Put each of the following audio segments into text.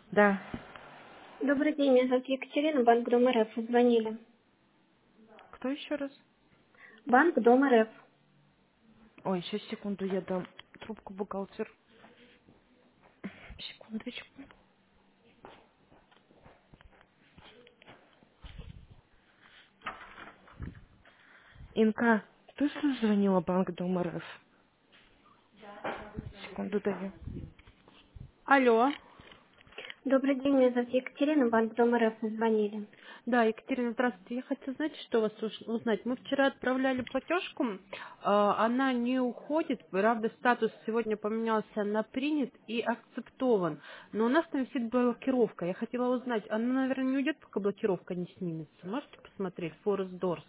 Да. Добрый день, меня зовут Екатерина, Банк Дом РФ. Звонили. Кто еще раз? Банк Дом РФ. Ой, сейчас секунду, я дам трубку бухгалтер. Секундочку. Инка, ты что звонила Банк Дом РФ? Секунду даю. Алло. Добрый день, меня зовут Екатерина, Банк Дом РФ. Звонили. Да, Екатерина, здравствуйте. Я хотела, знаете, что у вас узнать? Мы вчера отправляли платежку, она не уходит, правда, статус сегодня поменялся на принят и акцептован, но у нас там висит блокировка. Я хотела узнать, она, наверное, не уйдет, пока блокировка не снимется. Можете посмотреть? Forest Doors.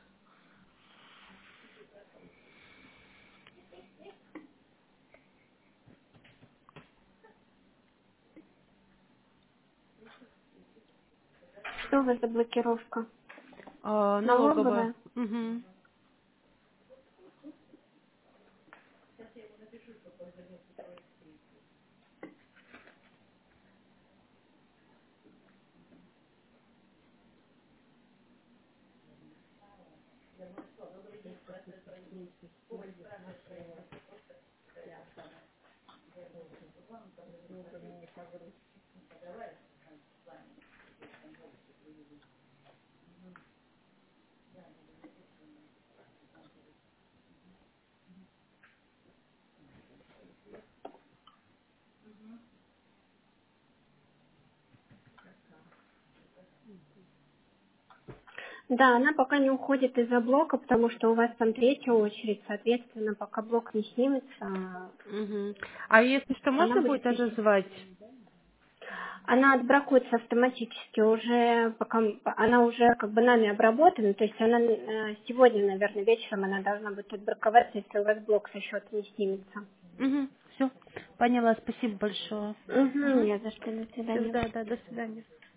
Что у вас за блокировка? Налоговая. Налоговая? Угу. Да, она пока не уходит из-за блока, потому что у вас там третья очередь. Соответственно, пока блок не снимется, Угу. А если что, она можно будет будет даже висеть. звать? Она отбракуется автоматически уже, пока она уже как бы нами обработана, то есть она сегодня, наверное, вечером она должна будет отбраковаться, если у вас блок со счета не снимется. Угу. Все. Поняла, спасибо большое. Угу, Угу. не за что, до Все, свидания. да, до свидания.